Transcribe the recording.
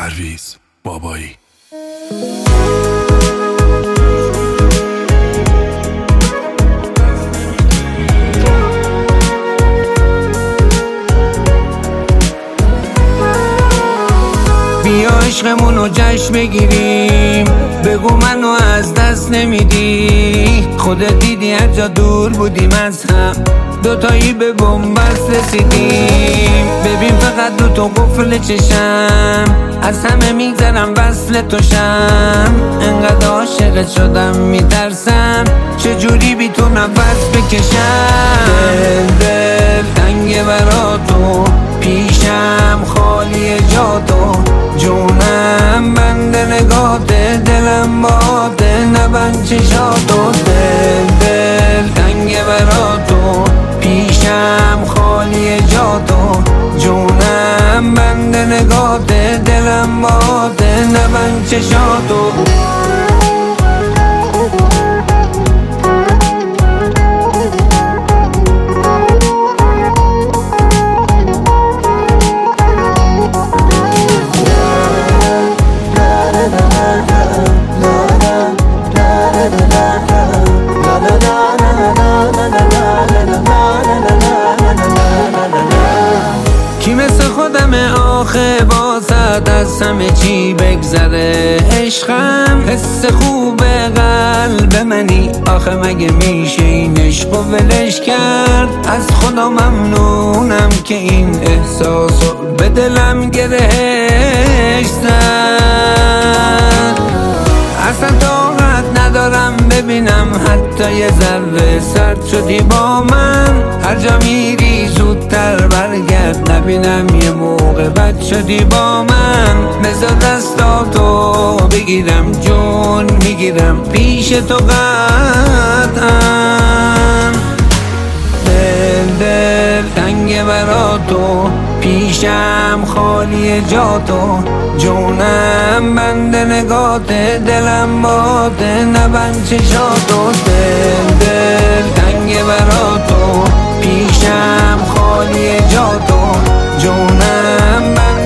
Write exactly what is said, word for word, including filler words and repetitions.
پرویز بابایی. بیا عشقمونو جشن بگیریم، بگو منو از دست نمیدی. خودت دیدی هر جا دور بودیم از هم، دوتایی به بنبست رسیدیم. ببین فقط دو تا قفل چشم، از همه میگذرم وصل توشم. انقدر عاشقت شدم میترسم چجوری بی تو نفس بکشم. دل دل تنگه برا تو، پیشم خالی جا تو. جونم بنده نگاته، دلم باته نبند چشاتو. دل دل تنگه برا تو، پیشم خالی جا تو. جونم بنده نگاته، دلم باته نبند چشاتو. کی مثل خودمه آخه واسط از همه چی بگذره عشقم. حس خوب قلب منی آخه مگه میشه این عشق و ولش کرد. از خدا ممنونم که این احساسو به دلم گرهش زد. اصلا طاقت ندارم ببینم حتی یه ذره سرد شدی با من. هر جا میری زودتر برگرد نبینم یه موقع بد شدی با من. بذار دستاتو بگیرم جون میگیرم پیش تو قطعا. دل دل تنگه برا تو، پیشم خالی جا تو. جونم بنده نگاته، دلم باته نبند چشاتو. دل دل تنگه برا تو، پیشم خالی جا تو. جونم بنده